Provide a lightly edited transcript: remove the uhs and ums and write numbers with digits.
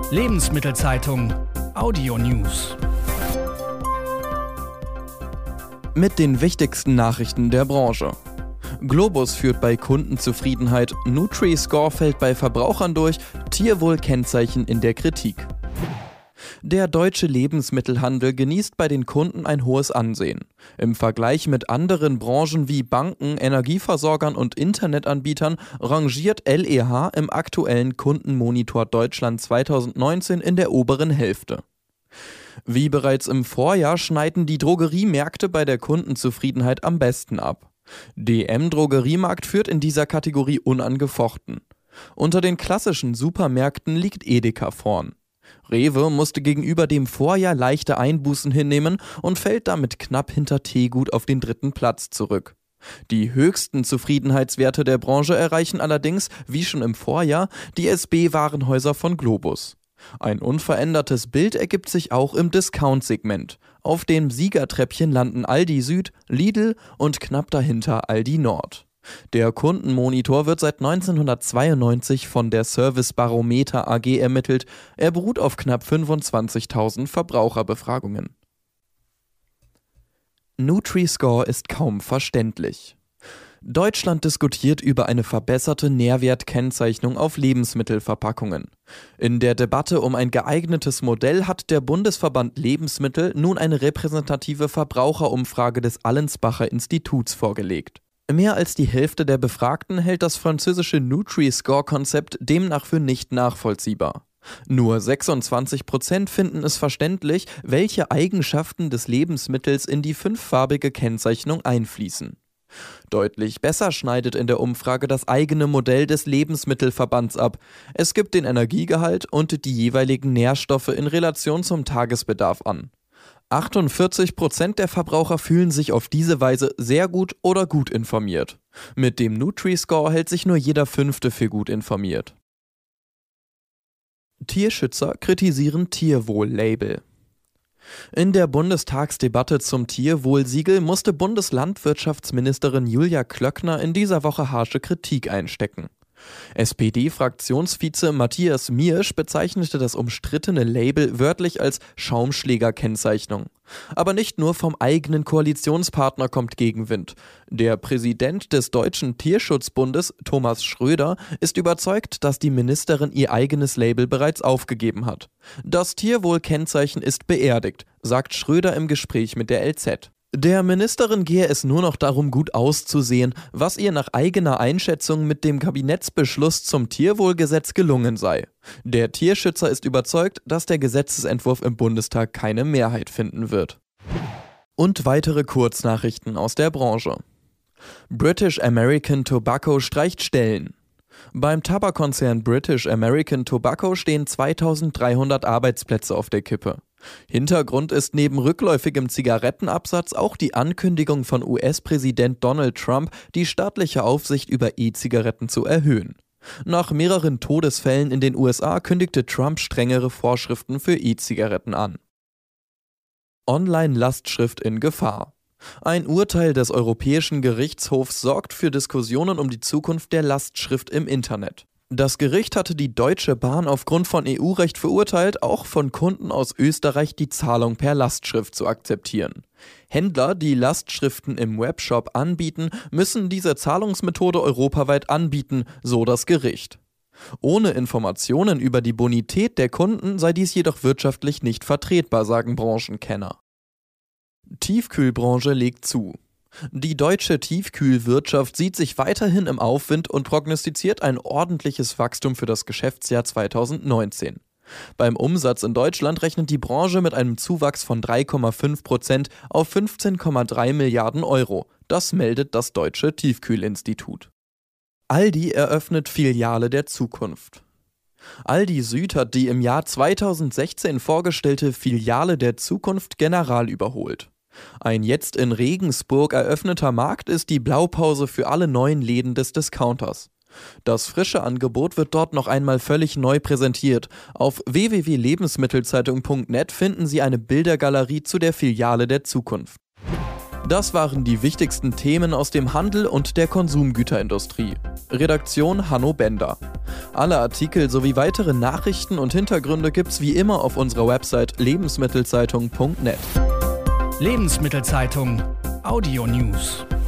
Lebensmittelzeitung Audio News. Mit den wichtigsten Nachrichten der Branche. Globus führt bei Kundenzufriedenheit, Nutri-Score fällt bei Verbrauchern durch, Tierwohl-Kennzeichen in der Kritik. Der deutsche Lebensmittelhandel genießt bei den Kunden ein hohes Ansehen. Im Vergleich mit anderen Branchen wie Banken, Energieversorgern und Internetanbietern rangiert LEH im aktuellen Kundenmonitor Deutschland 2019 in der oberen Hälfte. Wie bereits im Vorjahr schneiden die Drogeriemärkte bei der Kundenzufriedenheit am besten ab. DM Drogeriemarkt führt in dieser Kategorie unangefochten. Unter den klassischen Supermärkten liegt Edeka vorn. Rewe musste gegenüber dem Vorjahr leichte Einbußen hinnehmen und fällt damit knapp hinter Teegut auf den 3. Platz zurück. Die höchsten Zufriedenheitswerte der Branche erreichen allerdings, wie schon im Vorjahr, die SB-Warenhäuser von Globus. Ein unverändertes Bild ergibt sich auch im Discount-Segment. Auf dem Siegertreppchen landen Aldi Süd, Lidl und knapp dahinter Aldi Nord. Der Kundenmonitor wird seit 1992 von der Service Barometer AG ermittelt. Er beruht auf knapp 25.000 Verbraucherbefragungen. Nutri-Score ist kaum verständlich. Deutschland diskutiert über eine verbesserte Nährwertkennzeichnung auf Lebensmittelverpackungen. In der Debatte um ein geeignetes Modell hat der Bundesverband Lebensmittel nun eine repräsentative Verbraucherumfrage des Allensbacher Instituts vorgelegt. Mehr als die Hälfte der Befragten hält das französische Nutri-Score-Konzept demnach für nicht nachvollziehbar. Nur 26% finden es verständlich, welche Eigenschaften des Lebensmittels in die 5-farbige Kennzeichnung einfließen. Deutlich besser schneidet in der Umfrage das eigene Modell des Lebensmittelverbands ab. Es gibt den Energiegehalt und die jeweiligen Nährstoffe in Relation zum Tagesbedarf an. 48% der Verbraucher fühlen sich auf diese Weise sehr gut oder gut informiert. Mit dem Nutri-Score hält sich nur jeder 5. für gut informiert. Tierschützer kritisieren Tierwohl-Label. In der Bundestagsdebatte zum Tierwohlsiegel musste Bundeslandwirtschaftsministerin Julia Klöckner in dieser Woche harsche Kritik einstecken. SPD-Fraktionsvize Matthias Miersch bezeichnete das umstrittene Label wörtlich als Schaumschlägerkennzeichnung. Aber nicht nur vom eigenen Koalitionspartner kommt Gegenwind. Der Präsident des Deutschen Tierschutzbundes, Thomas Schröder, ist überzeugt, dass die Ministerin ihr eigenes Label bereits aufgegeben hat. Das Tierwohlkennzeichen ist beerdigt, sagt Schröder im Gespräch mit der LZ. Der Ministerin gehe es nur noch darum, gut auszusehen, was ihr nach eigener Einschätzung mit dem Kabinettsbeschluss zum Tierwohlgesetz gelungen sei. Der Tierschützer ist überzeugt, dass der Gesetzesentwurf im Bundestag keine Mehrheit finden wird. Und weitere Kurznachrichten aus der Branche. British American Tobacco streicht Stellen. Beim Tabakkonzern British American Tobacco stehen 2300 Arbeitsplätze auf der Kippe. Hintergrund ist neben rückläufigem Zigarettenabsatz auch die Ankündigung von US-Präsident Donald Trump, die staatliche Aufsicht über E-Zigaretten zu erhöhen. Nach mehreren Todesfällen in den USA kündigte Trump strengere Vorschriften für E-Zigaretten an. Online-Lastschrift in Gefahr. Ein Urteil des Europäischen Gerichtshofs sorgt für Diskussionen um die Zukunft der Lastschrift im Internet. Das Gericht hatte die Deutsche Bahn aufgrund von EU-Recht verurteilt, auch von Kunden aus Österreich die Zahlung per Lastschrift zu akzeptieren. Händler, die Lastschriften im Webshop anbieten, müssen diese Zahlungsmethode europaweit anbieten, so das Gericht. Ohne Informationen über die Bonität der Kunden sei dies jedoch wirtschaftlich nicht vertretbar, sagen Branchenkenner. Tiefkühlbranche legt zu. Die deutsche Tiefkühlwirtschaft sieht sich weiterhin im Aufwind und prognostiziert ein ordentliches Wachstum für das Geschäftsjahr 2019. Beim Umsatz in Deutschland rechnet die Branche mit einem Zuwachs von 3,5% auf 15,3 Milliarden Euro. Das meldet das Deutsche Tiefkühlinstitut. Aldi eröffnet Filiale der Zukunft. Aldi Süd hat die im Jahr 2016 vorgestellte Filiale der Zukunft General überholt. Ein jetzt in Regensburg eröffneter Markt ist die Blaupause für alle neuen Läden des Discounters. Das frische Angebot wird dort noch einmal völlig neu präsentiert. Auf www.lebensmittelzeitung.net finden Sie eine Bildergalerie zu der Filiale der Zukunft. Das waren die wichtigsten Themen aus dem Handel und der Konsumgüterindustrie. Redaktion Hanno Bender. Alle Artikel sowie weitere Nachrichten und Hintergründe gibt's wie immer auf unserer Website lebensmittelzeitung.net. Lebensmittelzeitung Audio News.